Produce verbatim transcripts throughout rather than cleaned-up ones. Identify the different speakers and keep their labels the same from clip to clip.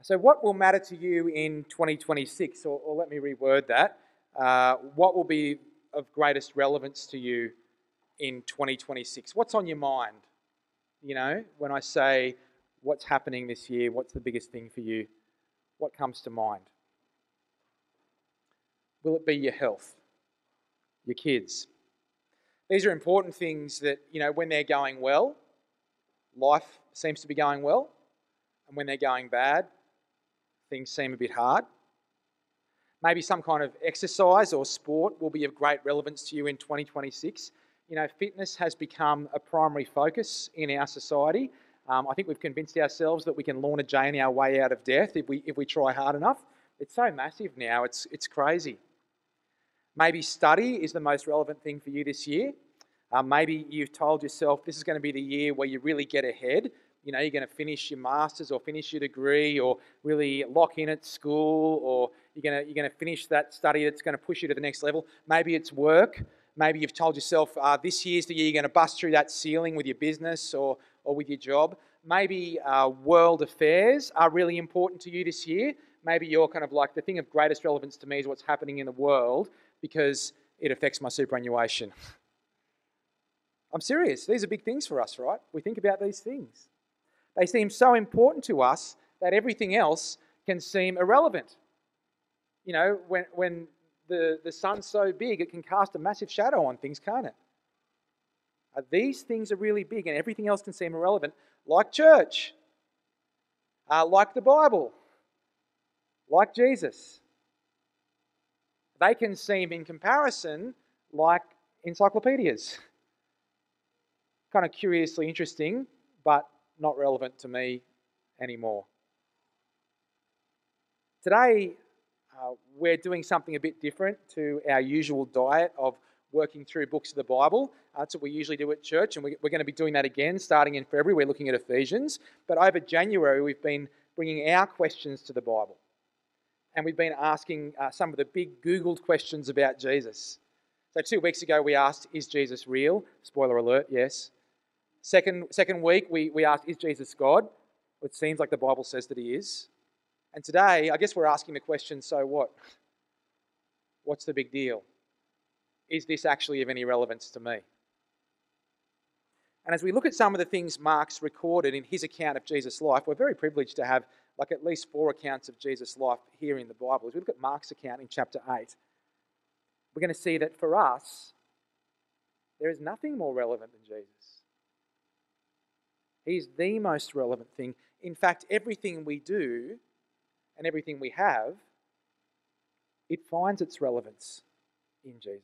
Speaker 1: So what will matter to you in twenty twenty-six? Or, or let me reword that. Uh, what will be of greatest relevance to you in twenty twenty-six? What's on your mind? You know, when I say what's happening this year, what's the biggest thing for you? What comes to mind? Will it be your health? Your kids? These are important things that, you know, when they're going well, life seems to be going well. And when they're going bad, things seem a bit hard. Maybe some kind of exercise or sport will be of great relevance to you in twenty twenty-six. You know, fitness has become a primary focus in our society. Um, I think we've convinced ourselves that we can Lorna Jane our way out of death if we if we try hard enough. It's so massive now, it's it's crazy. Maybe study is the most relevant thing for you this year. Uh, maybe you've told yourself this is going to be the year where you really get ahead. You know, you're going to finish your master's or finish your degree or really lock in at school, or you're going to, you're going to finish that study that's going to push you to the next level. Maybe it's work. Maybe you've told yourself uh, this year's the year you're going to bust through that ceiling with your business or, or with your job. Maybe uh, world affairs are really important to you this year. Maybe you're kind of like, the thing of greatest relevance to me is what's happening in the world because it affects my superannuation. I'm serious. These are big things for us, right? We think about these things. They seem so important to us that everything else can seem irrelevant. You know, when when the, the sun's so big, it can cast a massive shadow on things, can't it? Uh, these things are really big and everything else can seem irrelevant, like church, uh, like the Bible, like Jesus. They can seem, in comparison, like encyclopedias. Kind of curiously interesting, but not relevant to me anymore. Today, uh, we're doing something a bit different to our usual diet of working through books of the Bible. Uh, that's what we usually do at church, and we, we're going to be doing that again starting in February. We're looking at Ephesians. But over January, we've been bringing our questions to the Bible. And we've been asking uh, some of the big Googled questions about Jesus. So two weeks ago, we asked, is Jesus real? Spoiler alert, yes. Second, second week, we, we asked, is Jesus God? It seems like the Bible says that he is. And today, I guess we're asking the question, so what? What's the big deal? Is this actually of any relevance to me? And as we look at some of the things Mark's recorded in his account of Jesus' life, we're very privileged to have like at least four accounts of Jesus' life here in the Bible. As we look at Mark's account in chapter eight, we're going to see that for us, there is nothing more relevant than Jesus. He's the most relevant thing. In fact, everything we do and everything we have, it finds its relevance in Jesus.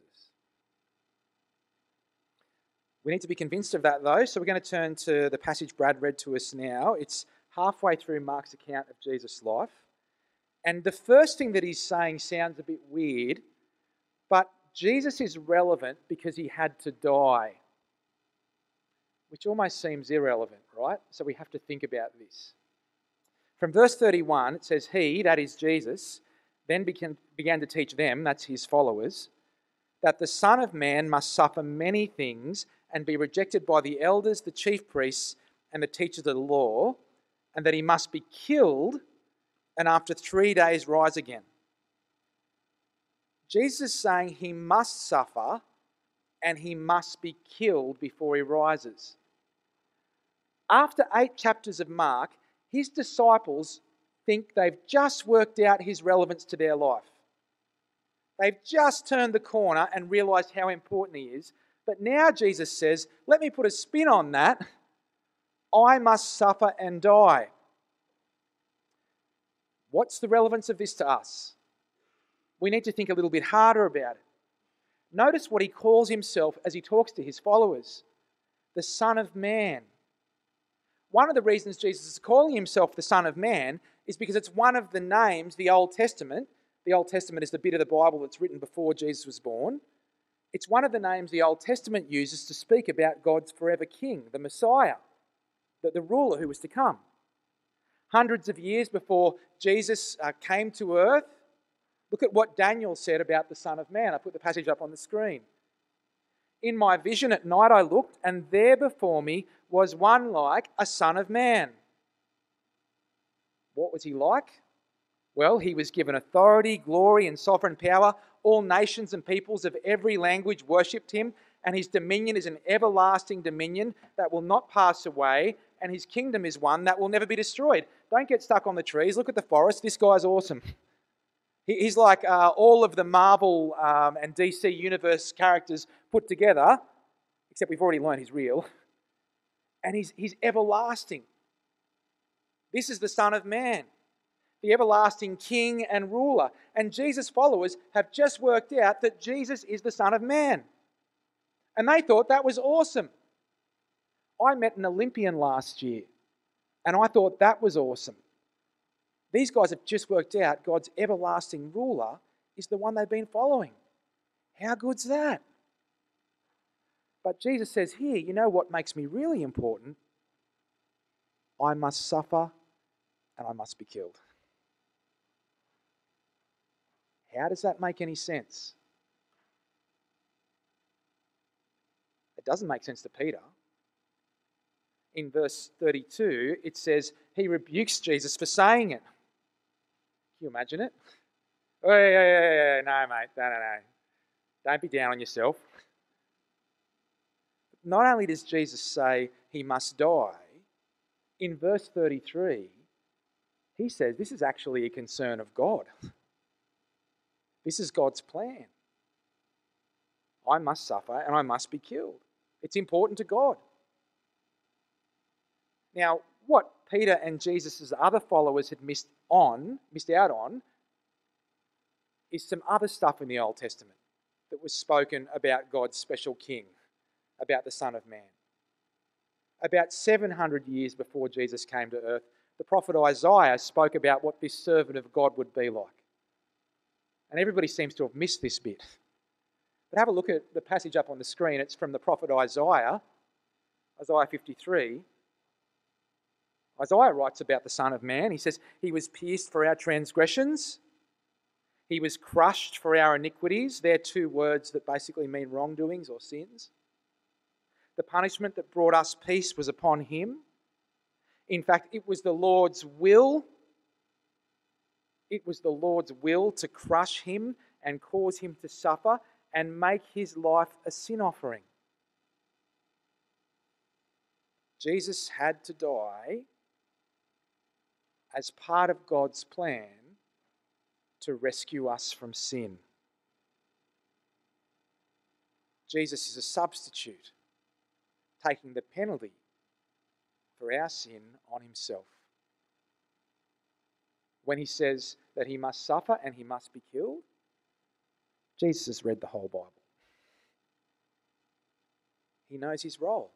Speaker 1: We need to be convinced of that though, so we're going to turn to the passage Brad read to us now. It's halfway through Mark's account of Jesus' life. And the first thing that he's saying sounds a bit weird, but Jesus is relevant because he had to die, which almost seems irrelevant, right? So we have to think about this. From verse thirty-one, it says, he, that is Jesus, then began, began to teach them, that's his followers, that the Son of Man must suffer many things and be rejected by the elders, the chief priests, and the teachers of the law, and that he must be killed and after three days rise again. Jesus is saying he must suffer and he must be killed before he rises. After eight chapters of Mark, his disciples think they've just worked out his relevance to their life. They've just turned the corner and realised how important he is. But now Jesus says, let me put a spin on that. I must suffer and die. What's the relevance of this to us? We need to think a little bit harder about it. Notice what he calls himself as he talks to his followers. The Son of Man. One of the reasons Jesus is calling himself the Son of Man is because it's one of the names the Old Testament, the Old Testament is the bit of the Bible that's written before Jesus was born. It's one of the names the Old Testament uses to speak about God's forever King, the Messiah, the, the ruler who was to come. Hundreds of years before Jesus uh, came to earth, look at what Daniel said about the Son of Man. I put the passage up on the screen. In my vision at night I looked, and there before me was one like a son of man. What was he like? Well, he was given authority, glory, and sovereign power. All nations and peoples of every language worshipped him, and his dominion is an everlasting dominion that will not pass away, and his kingdom is one that will never be destroyed. Don't get stuck on the trees. Look at the forest. This guy's awesome. He's like uh, all of the Marvel um, and D C universe characters put together, except we've already learned he's real. And he's, he's everlasting. This is the Son of Man, the everlasting King and ruler. And Jesus' followers have just worked out that Jesus is the Son of Man. And they thought that was awesome. I met an Olympian last year, and I thought that was awesome. These guys have just worked out God's everlasting ruler is the one they've been following. How good's that? But Jesus says here, you know what makes me really important? I must suffer and I must be killed. How does that make any sense? It doesn't make sense to Peter. In verse thirty-two, it says he rebukes Jesus for saying it. Can you imagine it? Oh, yeah, yeah, yeah, yeah. No, mate, no, no, no. Don't be down on yourself. Not only does Jesus say he must die, in verse thirty-three, he says this is actually a concern of God. This is God's plan. I must suffer and I must be killed. It's important to God. Now, what Peter and Jesus' other followers had missed on, missed out on, is some other stuff in the Old Testament that was spoken about God's special king, about the Son of Man. About seven hundred years before Jesus came to earth, the prophet Isaiah spoke about what this servant of God would be like. And everybody seems to have missed this bit. But have a look at the passage up on the screen. It's from the prophet Isaiah, Isaiah fifty-three. Isaiah writes about the Son of Man. He says, he was pierced for our transgressions. He was crushed for our iniquities. They're two words that basically mean wrongdoings or sins. The punishment that brought us peace was upon him. In fact, it was the Lord's will. It was the Lord's will to crush him and cause him to suffer and make his life a sin offering. Jesus had to die as part of God's plan to rescue us from sin. Jesus is a substitute, taking the penalty for our sin on himself. When he says that he must suffer and he must be killed, Jesus has read the whole Bible. He knows his role.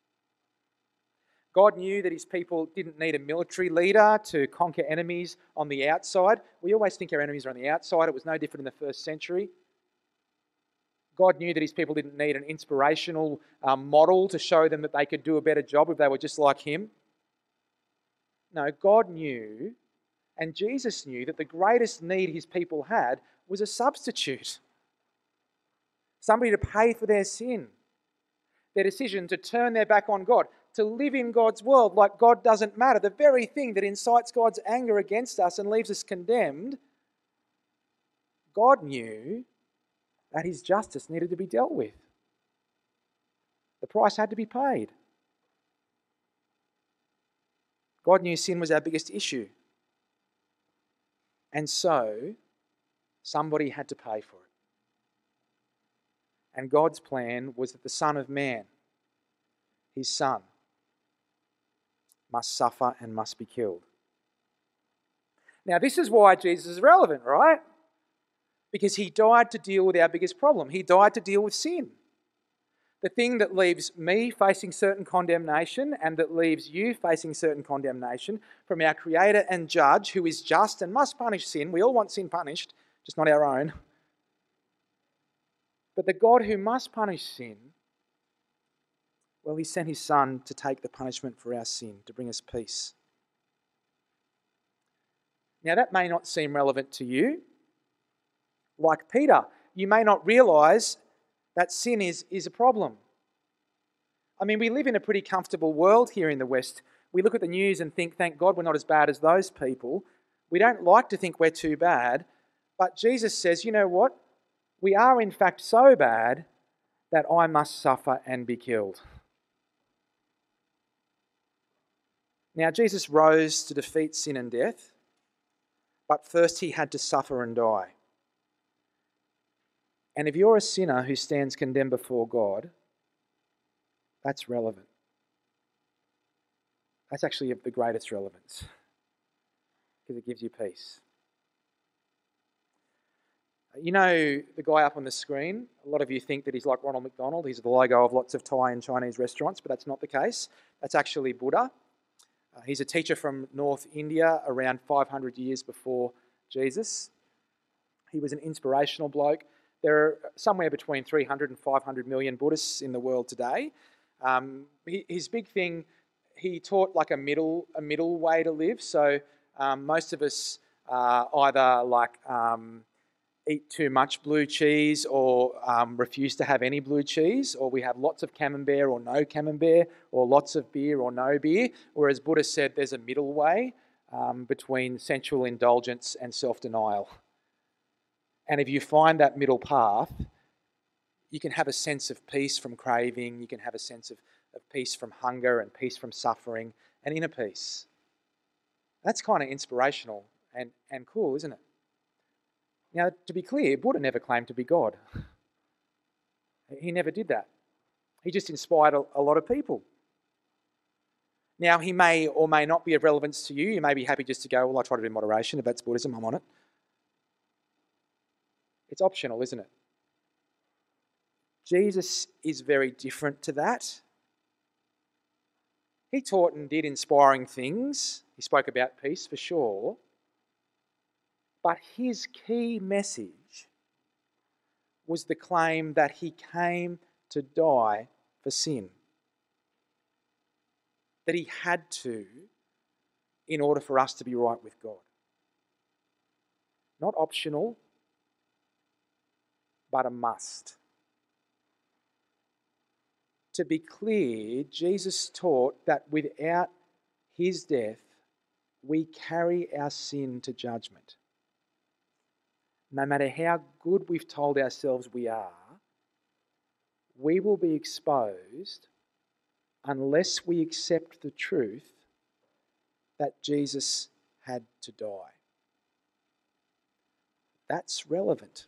Speaker 1: God knew that his people didn't need a military leader to conquer enemies on the outside. We always think our enemies are on the outside. It was no different in the first century. God knew that his people didn't need an inspirational um, model to show them that they could do a better job if they were just like him. No, God knew, and Jesus knew, that the greatest need his people had was a substitute. Somebody to pay for their sin. Their decision to turn their back on God, to live in God's world like God doesn't matter, the very thing that incites God's anger against us and leaves us condemned. God knew that his justice needed to be dealt with. The price had to be paid. God knew sin was our biggest issue. And so, somebody had to pay for it. And God's plan was that the Son of Man, his Son, must suffer and must be killed. Now, this is why Jesus is relevant, right? Because he died to deal with our biggest problem. He died to deal with sin. The thing that leaves me facing certain condemnation and that leaves you facing certain condemnation from our Creator and Judge, who is just and must punish sin. We all want sin punished, just not our own. But the God who must punish sin, well, he sent his Son to take the punishment for our sin, to bring us peace. Now, that may not seem relevant to you. Like Peter, you may not realise that sin is, is a problem. I mean, we live in a pretty comfortable world here in the West We look at the news and think, thank God we're not as bad as those people. We don't like to think we're too bad. But Jesus says, you know what? We are in fact so bad that I must suffer and be killed. Now, Jesus rose to defeat sin and death, but first he had to suffer and die. And if you're a sinner who stands condemned before God, that's relevant. That's actually of the greatest relevance because it gives you peace. You know the guy up on the screen? A lot of you think that he's like Ronald McDonald. He's the logo of lots of Thai and Chinese restaurants, but that's not the case. That's actually Buddha. Uh, he's a teacher from North India around five hundred years before Jesus. He was an inspirational bloke. There are somewhere between three hundred and five hundred million Buddhists in the world today. Um, he, his big thing, he taught like a middle a middle way to live. So um, most of us uh, either like um, eat too much blue cheese or um, refuse to have any blue cheese, or we have lots of camembert or no camembert, or lots of beer or no beer, whereas Buddha said there's a middle way um, between sensual indulgence and self-denial. And if you find that middle path, you can have a sense of peace from craving, you can have a sense of, of peace from hunger and peace from suffering and inner peace. That's kind of inspirational and, and cool, isn't it? Now, to be clear, Buddha never claimed to be God. He never did that. He just inspired a, a lot of people. Now, he may or may not be of relevance to you. You may be happy just to go, well, I try to do moderation. If that's Buddhism, I'm on it. It's optional, isn't it? Jesus is very different to that. He taught and did inspiring things. He spoke about peace for sure. But his key message was the claim that he came to die for sin. That he had to in order for us to be right with God. Not optional, but a must. To be clear, Jesus taught that without his death, we carry our sin to judgment. No matter how good we've told ourselves we are, we will be exposed unless we accept the truth that Jesus had to die. That's relevant.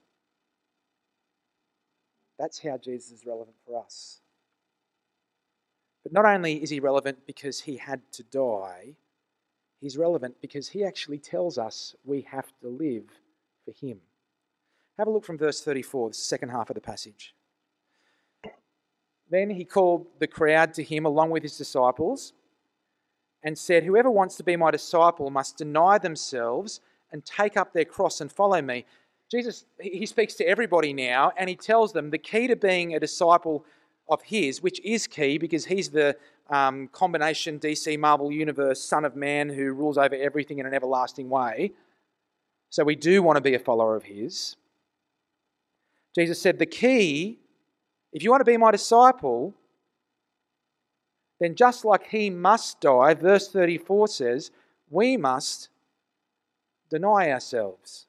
Speaker 1: That's how Jesus is relevant for us. But not only is he relevant because he had to die, he's relevant because he actually tells us we have to live for him. Have a look from verse thirty-four, the second half of the passage. Then he called the crowd to him along with his disciples and said, whoever wants to be my disciple must deny themselves and take up their cross and follow me. Jesus, he speaks to everybody now and he tells them the key to being a disciple of his, which is key because he's the um, combination D C Marvel Universe Son of Man who rules over everything in an everlasting way. So we do want to be a follower of his. Jesus said the key, if you want to be my disciple, then just like he must die, verse thirty-four says, we must deny ourselves.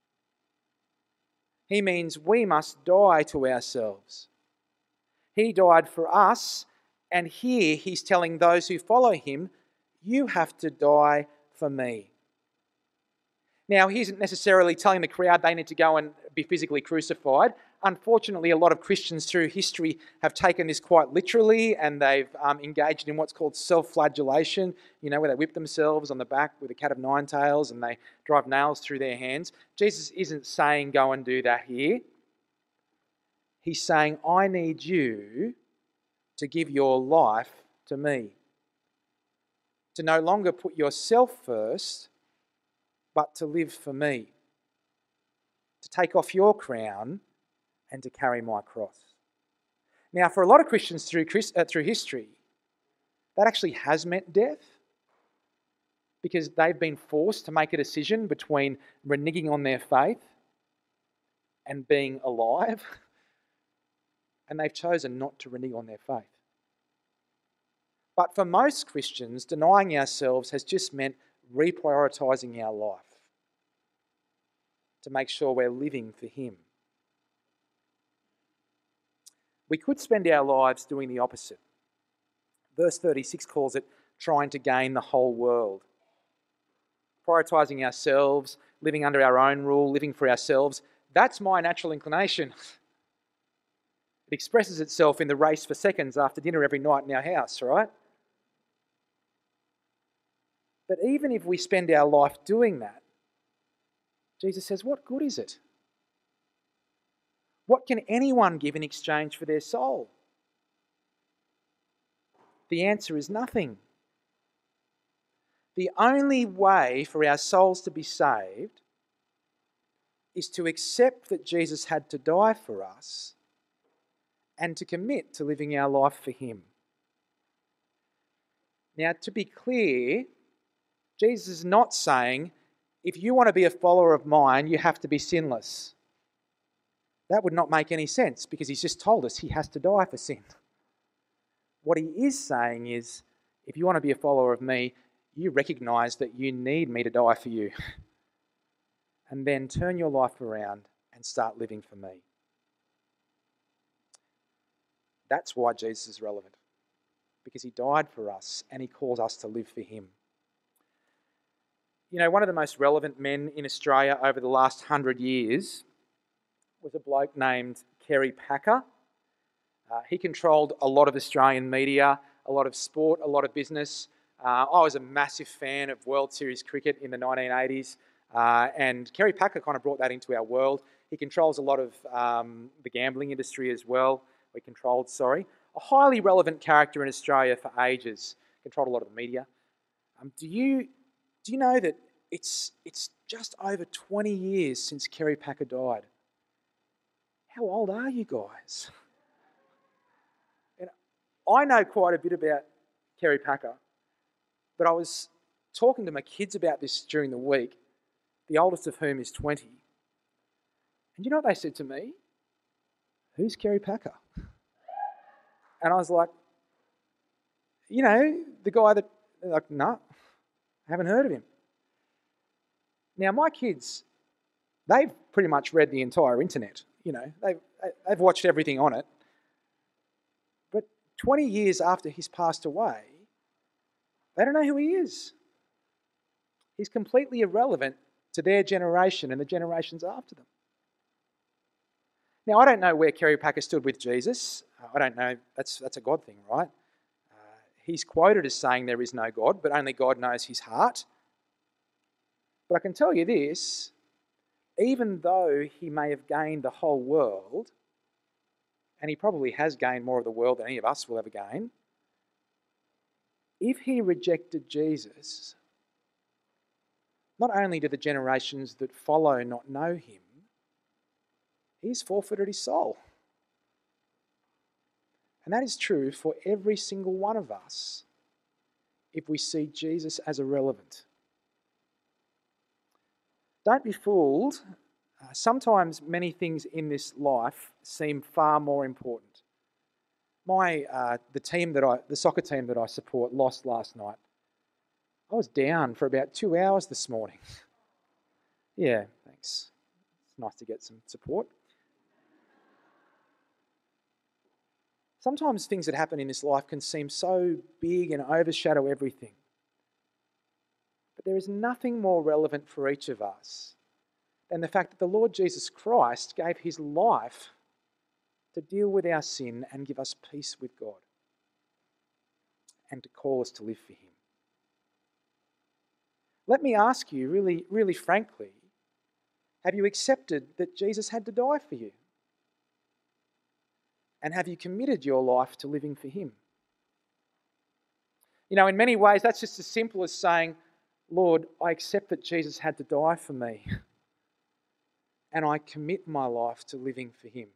Speaker 1: He means we must die to ourselves. He died for us, and here he's telling those who follow him, you have to die for me. Now, he isn't necessarily telling the crowd they need to go and be physically crucified. Unfortunately, a lot of Christians through history have taken this quite literally and they've um, engaged in what's called self-flagellation, you know, where they whip themselves on the back with a cat of nine tails and they drive nails through their hands. Jesus isn't saying go and do that here. He's saying, I need you to give your life to me. To no longer put yourself first, but to live for me. To take off your crown and to carry my cross. Now, for a lot of Christians through, uh, through history, that actually has meant death because they've been forced to make a decision between reneging on their faith and being alive, and they've chosen not to renege on their faith. But for most Christians, denying ourselves has just meant reprioritising our life to make sure we're living for Him. We could spend our lives doing the opposite. Verse thirty-six calls it trying to gain the whole world. Prioritising ourselves, living under our own rule, living for ourselves, that's my natural inclination. It expresses itself in the race for seconds after dinner every night in our house, right? But even if we spend our life doing that, Jesus says, what good is it? What can anyone give in exchange for their soul? The answer is nothing. The only way for our souls to be saved is to accept that Jesus had to die for us and to commit to living our life for Him. Now, to be clear, Jesus is not saying, if you want to be a follower of mine, you have to be sinless. That would not make any sense because He's just told us He has to die for sin. What He is saying is, if you want to be a follower of me, you recognise that you need me to die for you. And then turn your life around and start living for me. That's why Jesus is relevant. Because He died for us and He calls us to live for Him. You know, one of the most relevant men in Australia over the last hundred years was a bloke named Kerry Packer. Uh, he controlled a lot of Australian media, a lot of sport, a lot of business. Uh, I was a massive fan of World Series cricket in the nineteen eighties, uh, and Kerry Packer kind of brought that into our world. He controls a lot of um, the gambling industry as well. We controlled, sorry. A highly relevant character in Australia for ages. Controlled a lot of the media. Um, do you do you know that it's it's just over twenty years since Kerry Packer died? How old are you guys? And I know quite a bit about Kerry Packer, but I was talking to my kids about this during the week, the oldest of whom is twenty. And you know what they said to me? Who's Kerry Packer? And I was like, you know, the guy that, they're like, no, I haven't heard of him. Now, my kids, they've pretty much read the entire internet. You know, they've, they've watched everything on it. But twenty years after he's passed away, they don't know who he is. He's completely irrelevant to their generation and the generations after them. Now, I don't know where Kerry Packer stood with Jesus. I don't know. That's, that's a God thing, right? Uh, he's quoted as saying there is no God, but only God knows his heart. But I can tell you this, even though he may have gained the whole world, and he probably has gained more of the world than any of us will ever gain, if he rejected Jesus, not only do the generations that follow not know him, he's forfeited his soul. And that is true for every single one of us if we see Jesus as irrelevant. Don't be fooled. Uh, sometimes many things in this life seem far more important. My uh, the team that I, the soccer team that I support, lost last night. I was down for about two hours this morning. Yeah, thanks. It's nice to get some support. Sometimes things that happen in this life can seem so big and overshadow everything. But there is nothing more relevant for each of us than the fact that the Lord Jesus Christ gave his life to deal with our sin and give us peace with God and to call us to live for him. Let me ask you really, really frankly, have you accepted that Jesus had to die for you? And have you committed your life to living for him? You know, in many ways, that's just as simple as saying, Lord, I accept that Jesus had to die for me. And I commit my life to living for him.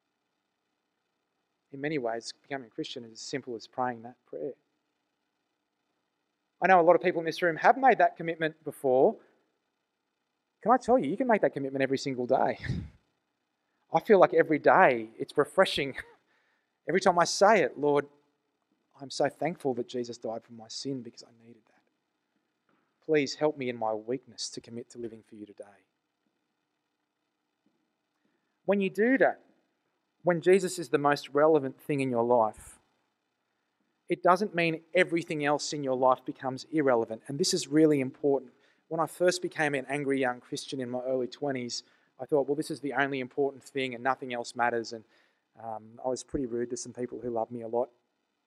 Speaker 1: In many ways, becoming a Christian is as simple as praying that prayer. I know a lot of people in this room have made that commitment before. Can I tell you, you can make that commitment every single day. I feel like every day it's refreshing. Every time I say it, Lord, I'm so thankful that Jesus died for my sin because I needed that. Please help me in my weakness to commit to living for you today. When you do that, when Jesus is the most relevant thing in your life, it doesn't mean everything else in your life becomes irrelevant. And this is really important. When I first became an angry young Christian in my early twenties, I thought, well, this is the only important thing and nothing else matters. And um, I was pretty rude to some people who loved me a lot.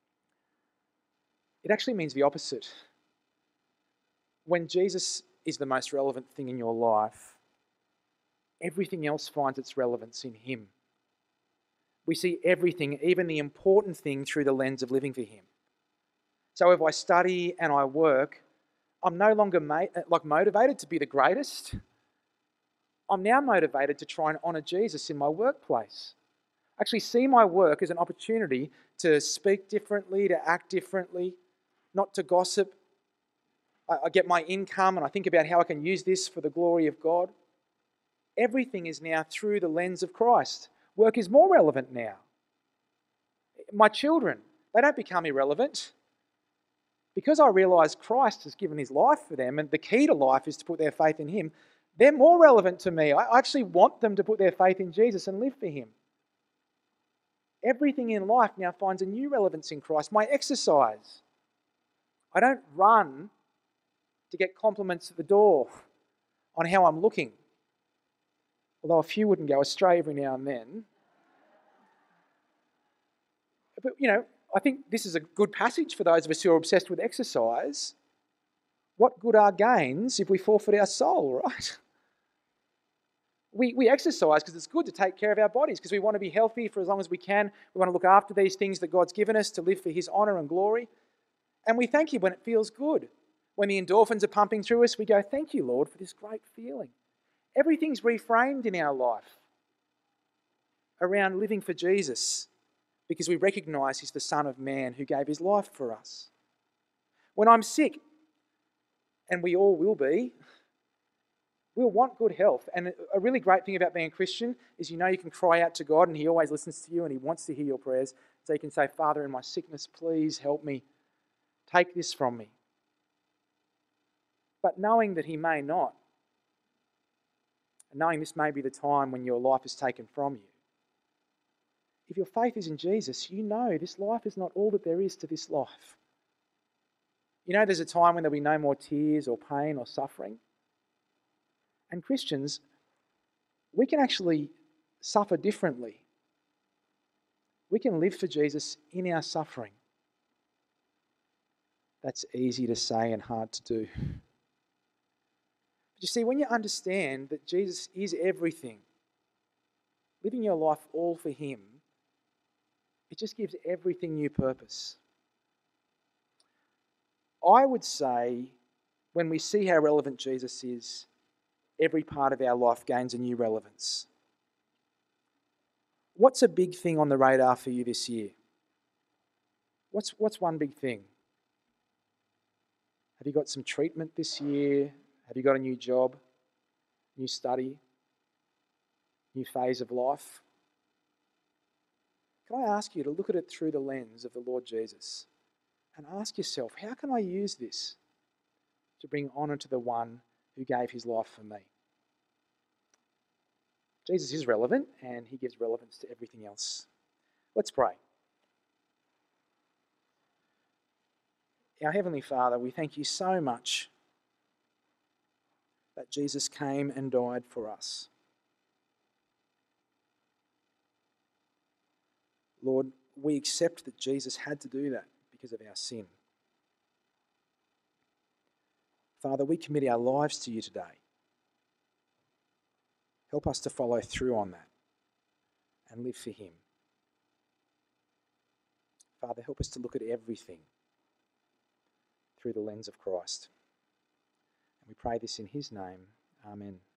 Speaker 1: It actually means the opposite. When Jesus is the most relevant thing in your life, everything else finds its relevance in him. We see everything, even the important thing, through the lens of living for him. So if I study and I work, I'm no longer ma- like motivated to be the greatest. I'm now motivated to try and honour Jesus in my workplace. Actually see my work as an opportunity to speak differently, to act differently, not to gossip. I, I get my income and I think about how I can use this for the glory of God. Everything is now through the lens of Christ. Work is more relevant now. My children, they don't become irrelevant. Because I realise Christ has given his life for them, and the key to life is to put their faith in him, they're more relevant to me. I actually want them to put their faith in Jesus and live for him. Everything in life now finds a new relevance in Christ. My exercise. I don't run to get compliments at the door on how I'm looking. Although a few wouldn't go astray every now and then. But, you know, I think this is a good passage for those of us who are obsessed with exercise. What good are gains if we forfeit our soul, right? We, we exercise because it's good to take care of our bodies, because we want to be healthy for as long as we can. We want to look after these things that God's given us to live for his honour and glory. And we thank him when it feels good. When the endorphins are pumping through us, we go, thank you, Lord, for this great feeling. Everything's reframed in our life around living for Jesus, because we recognise he's the Son of Man who gave his life for us. When I'm sick, and we all will be, we'll want good health. And a really great thing about being a Christian is you know you can cry out to God and he always listens to you and he wants to hear your prayers. So you can say, Father, in my sickness, please help me. Take this from me. But knowing that he may not, and knowing this may be the time when your life is taken from you, if your faith is in Jesus, you know this life is not all that there is to this life. You know there's a time when there'll be no more tears or pain or suffering. And Christians, we can actually suffer differently. We can live for Jesus in our suffering. That's easy to say and hard to do. But you see, when you understand that Jesus is everything, living your life all for him, it just gives everything new purpose. I would say, when we see how relevant Jesus is, every part of our life gains a new relevance. What's a big thing on the radar for you this year? What's, what's one big thing? Have you got some treatment this year? Have you got a new job, new study, new phase of life? Can I ask you to look at it through the lens of the Lord Jesus and ask yourself, how can I use this to bring honour to the one who gave his life for me? Jesus is relevant and he gives relevance to everything else. Let's pray. Our Heavenly Father, we thank you so much that Jesus came and died for us. Lord, we accept that Jesus had to do that because of our sin. Father, we commit our lives to you today. Help us to follow through on that and live for him. Father, help us to look at everything through the lens of Christ. And we pray this in his name. Amen.